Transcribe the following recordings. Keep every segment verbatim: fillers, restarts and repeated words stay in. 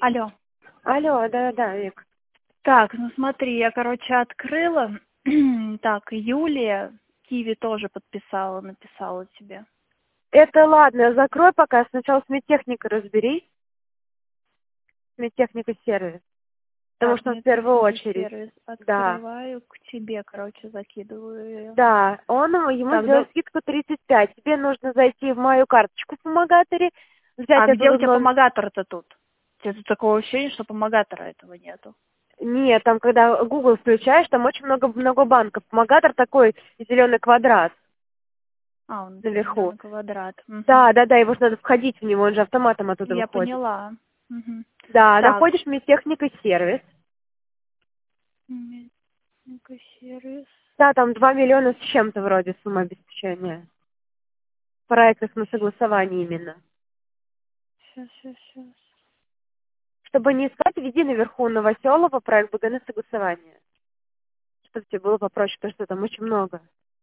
Алло. Алло, да-да, Вик. Так, ну смотри, я, короче, открыла. Так, Юлия Киви тоже подписала, написала тебе. Это ладно, закрой пока, сначала с медтехникой разберись. С медтехникой сервис. Потому Так, что он в мне первую техника очередь. сервис. Да. Открываю к тебе, короче, закидываю ее. Да, он ему, ему Так, сделал да. скидку тридцать пять. Тебе нужно зайти в мою карточку в помогаторе, взять А где у оттуда тебя номер. помогатор-то тут? У тебя тут такого ощущения, что помогатора этого нету. Нет, там когда Google включаешь, там очень много, много банков. Помогатор такой зеленый квадрат А, он наверху. зеленый квадрат. Мгм. Да, да, да, его же надо входить в него, он же автоматом оттуда Я выходит. поняла. Мгм. Да, Так, находишь медтехника сервис. техника сервис. Да, там два миллиона с чем-то вроде сумма обеспечения. Проектов на согласование именно. Сейчас, сейчас, сейчас. Чтобы не искать, введи наверху Новоселова проект БГ на согласование. Чтобы тебе было попроще, потому что там очень много.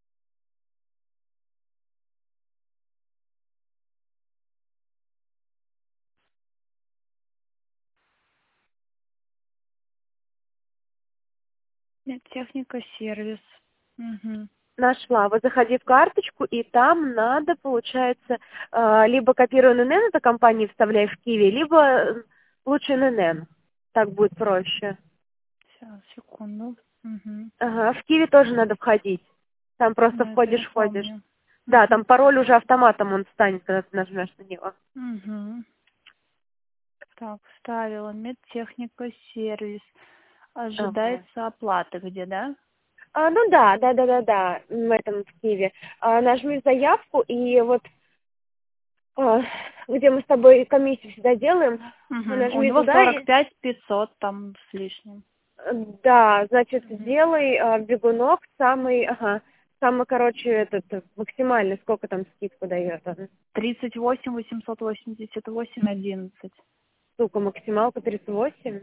Нет, техника сервис. Угу. Нашла. Вот заходи в карточку, и там надо, получается, э, либо копирую эн эн эн этой компании вставляй в Киви, либо э, лучше эн эн эн. Так будет проще. Сейчас, секунду. Угу. Ага, в Киви тоже надо входить. Там просто Да, это я входишь, входишь. помню. Да, Угу. там пароль уже автоматом он станет, когда ты нажмешь на него. Угу. Так, вставила. Медтехника сервис. Ага. Ожидается оплата где, да? А, ну да, да, да, да, да, в этом в Киеве. А, нажми заявку, и вот а, где мы с тобой комиссию всегда делаем, Угу. У нажми него туда, сорок и, пять пятьсот там с лишним. э, да, значит, Угу. сделай а, бегунок самый, ага, самый, короче, этот, э, максимальный, сколько там скидку дает он? тридцать восемь восемьсот восемьдесят восемь одиннадцать. Сука, максималка тридцать восемь?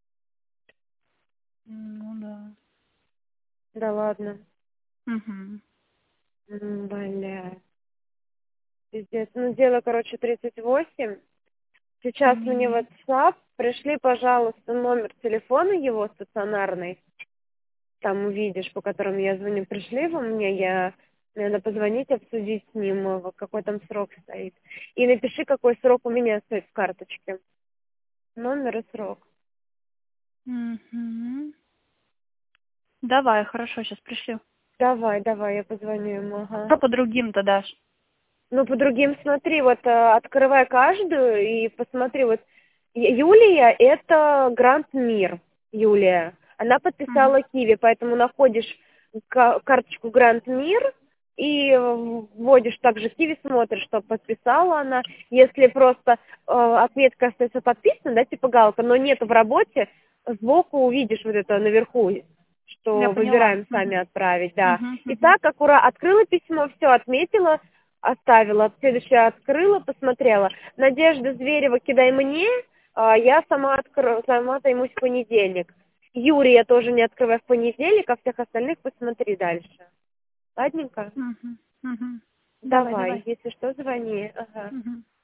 Ну да. Да ладно. Угу. М, Бля. Пиздец. Ну, дело, короче, тридцать восемь. Сейчас мне в Угу. WhatsApp пришли, пожалуйста, номер телефона его стационарный. Там увидишь, по которому я звоню. Пришли вы мне, я мне надо позвонить, обсудить с ним, э, вот какой там срок стоит. И напиши, какой срок у меня стоит в карточке. Номер и срок. Угу. Давай, хорошо, сейчас пришлю. Давай, давай, я позвоню ему, ага. Что по другим-то дашь? Ну, по другим смотри, вот э, открывай каждую и посмотри, вот Ю- Юлия, это Гранд Мир, Юлия. Она Угу. подписала Киви, поэтому находишь ка- карточку Гранд Мир и э, вводишь также Киви, смотришь, что подписала она. Если просто э, отметка остается подписана, да, типа галка, но нету в работе, сбоку увидишь вот это наверху, Я что поняла. выбираем Угу. сами отправить, да. Угу. И Угу. так, аккуратно открыла письмо, все отметила, оставила, следующее открыла, посмотрела. Надежда Зверева кидай мне, а я сама открою, сама займусь в понедельник. Юрий я тоже не открываю в понедельник, а всех остальных посмотри дальше. Ладненько? Угу. Угу. Давай, Давай, давай. если что, звони. Ага. Угу.